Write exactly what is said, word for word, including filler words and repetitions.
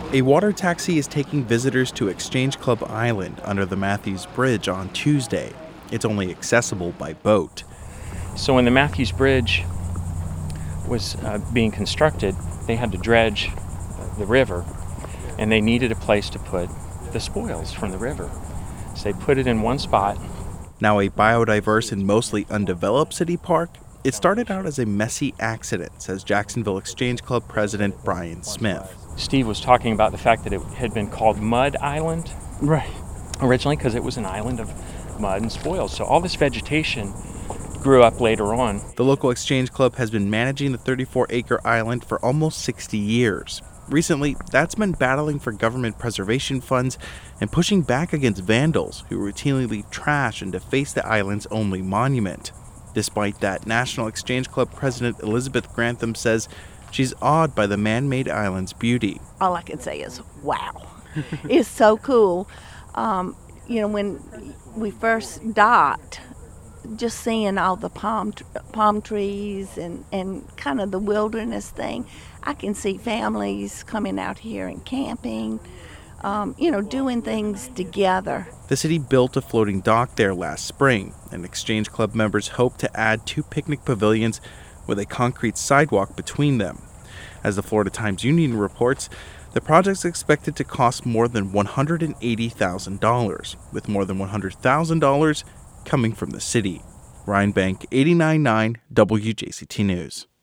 A water taxi is taking visitors to Exchange Club Island under the Matthews Bridge on Tuesday. It's only accessible by boat. So when the Matthews Bridge was uh, being constructed, they had to dredge the river, and they needed a place to put the spoils from the river. So they put it in one spot. Now a biodiverse and mostly undeveloped city park, it started out as a messy accident, says Jacksonville Exchange Club president Brian Smith. Steve was talking about the fact that it had been called Mud Island. Right. Originally, because it was an island of mud and spoils. So all this vegetation grew up later on. The local Exchange Club has been managing the thirty-four acre island for almost sixty years. Recently, that's been battling for government preservation funds and pushing back against vandals who routinely leave trash and deface the island's only monument. Despite that, National Exchange Club President Elizabeth Grantham says she's awed by the man-made island's beauty. All I can say is, wow. It's so cool. Um, you know, when we first docked, just seeing all the palm tr- palm trees and, and kind of the wilderness thing, I can see families coming out here and camping, um, you know, doing things together. The city built a floating dock there last spring, and Exchange Club members hope to add two picnic pavilions with a concrete sidewalk between them. As the Florida Times-Union reports, the project's expected to cost more than one hundred eighty thousand dollars, with more than one hundred thousand dollars coming from the city. Ryan Bank, eighty-nine point nine W J C T News.